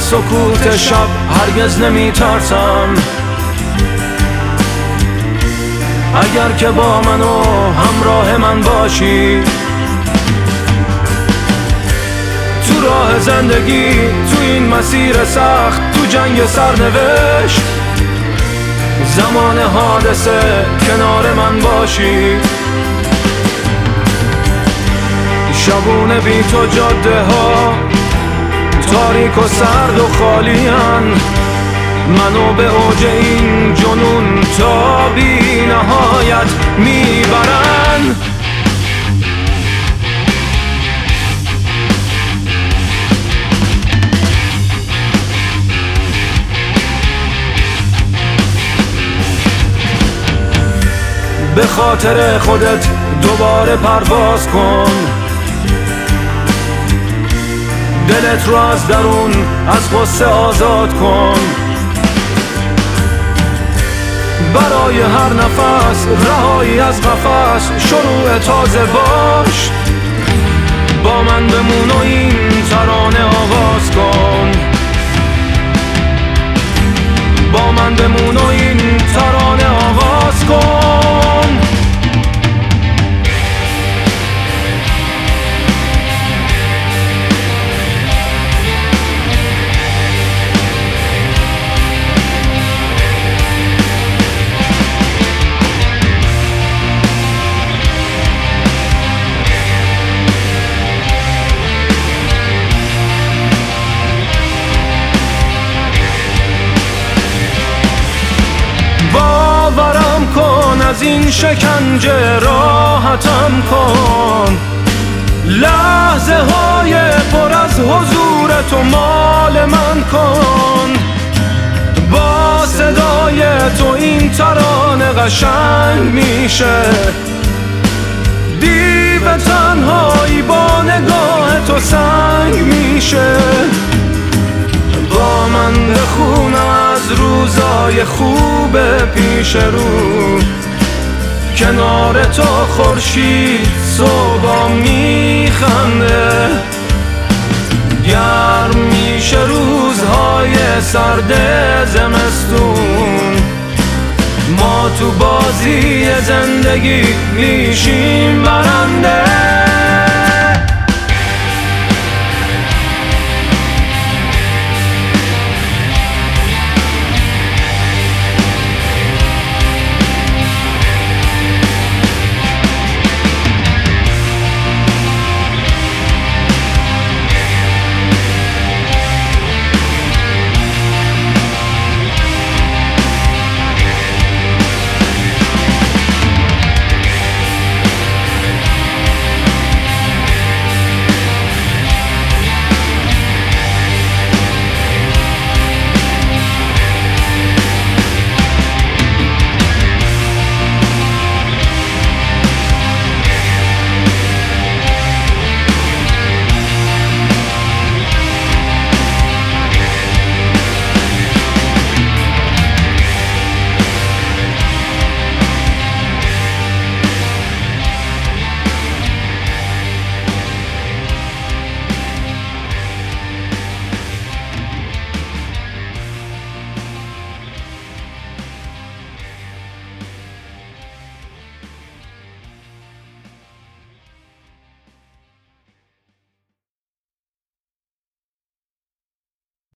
سکوت شب هرگز نمی ترسم. اگر که با من و همراه من باشی تو راه زندگی، تو این مسیر سخت، تو جنگ سرنوشت، زمان حادثه کنار من باشی. شبونه بی تو جاده ها تاریک و سرد و خالیان، منو به اوج این جنون تا بی نهایت میبرن. به خاطر خودت دوباره پرواز کن، دلت رو از درون از غصه آزاد کن. برای هر نفس رهایی از قفس، شروع تازه باش. با من بمون و این ترانه آغاز کن. با من بمون و این ترانه آغاز کن. باورم کن، از این شکنجه راحتم کن. لحظه های پر از حضور تو مال من کن. با صدای تو این ترانه قشنگ میشه. دیو تنهایی با نگاه تو سنگ میشه. با من بخون از روزای خوب پیش رو، کنار تو خورشید صبح میخنده. گرم میشه روزهای سرد زمستون، ما تو بازی زندگی میشیم برنده.